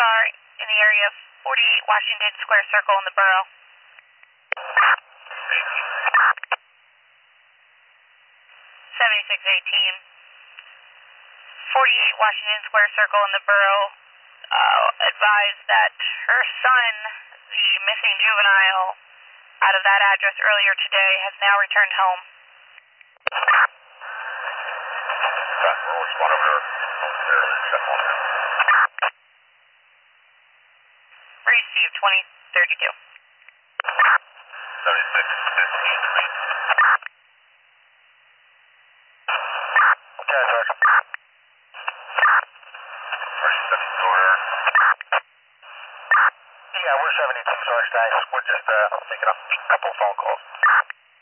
car in the area of 48 Washington Square Circle in the borough. 7618. 48 Washington Square Circle in the borough advised that her son, the missing juvenile out of that address earlier today, has now returned home. We'll respond over there. Receive 2032. 7615. Okay, George. 37 order. Yeah, we're 72 Source Dice. We're just making a couple phone calls.